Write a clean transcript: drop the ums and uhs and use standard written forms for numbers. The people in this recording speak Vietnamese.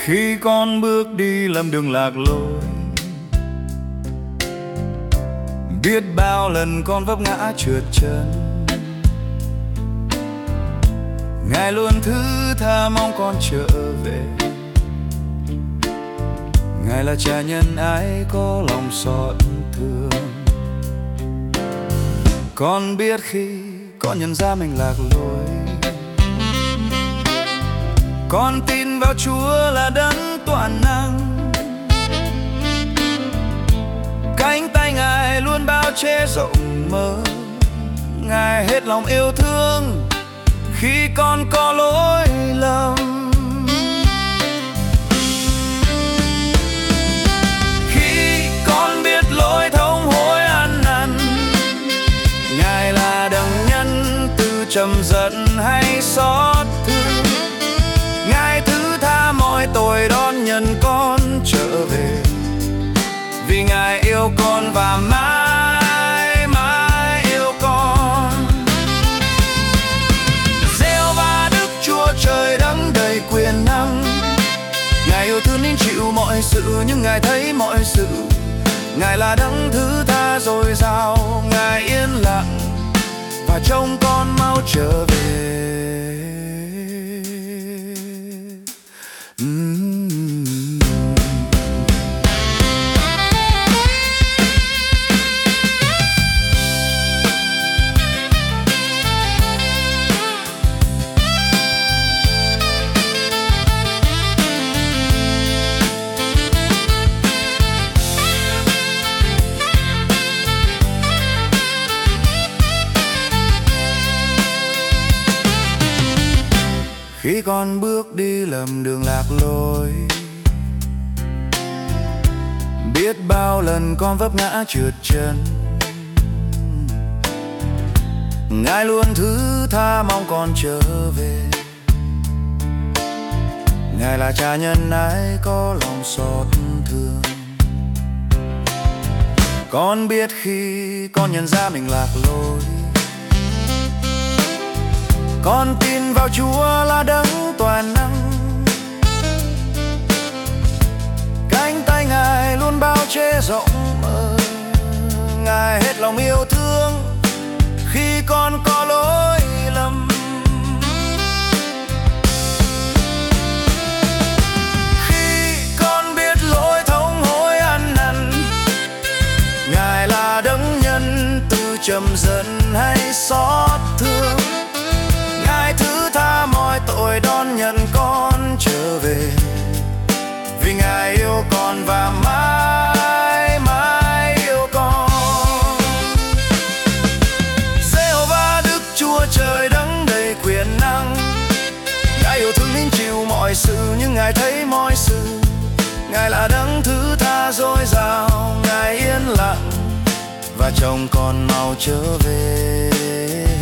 Khi con bước đi lầm đường lạc lối, biết bao lần con vấp ngã trượt chân, Ngài luôn thứ tha mong con trở về. Ngài là cha nhân ái có lòng xót thương. Con biết khi con nhận ra mình lạc lối, con tin vào Chúa là đấng toàn năng. Cánh tay Ngài luôn bao che rộng mở, Ngài hết lòng yêu thương khi con có lỗi lầm. Khi con biết lỗi thống hối ăn năn, Ngài là đấng nhân từ trầm giận hay xót thương. Ngài thứ tha mọi tội đón nhận con trở về, vì Ngài yêu con và mãi mãi yêu con. Giê-hô-va Đức Chúa Trời đấng đầy quyền năng, Ngài yêu thương nín chịu mọi sự nhưng Ngài thấy mọi sự. Ngài là đấng thứ tha dồi dào, Ngài yên lặng và trông con mau trở về. Khi con bước đi lầm đường lạc lối, biết bao lần con vấp ngã trượt chân, Ngài luôn thứ tha mong con trở về. Ngài là cha nhân ái có lòng xót thương. Con biết khi con nhận ra mình lạc lối, con tin vào Chúa là đấng toàn năng. Cánh tay Ngài luôn bao che rộng mở, Ngài hết lòng yêu thương khi con có lỗi lầm. Khi con biết lỗi thống hối ăn năn, Ngài là đấng nhân từ trầm giận hay xót thương. Ngài thứ tha mọi tội đón nhận con trở về, vì Ngài yêu con và mãi mãi yêu con. Giê-hô-va Đức Chúa Trời đấng đầy quyền năng, Ngài yêu thương nín chịu mọi sự nhưng Ngài thấy mọi sự. Ngài là đấng thứ tha dồi dào, Ngài yên lặng và trông con mau trở về.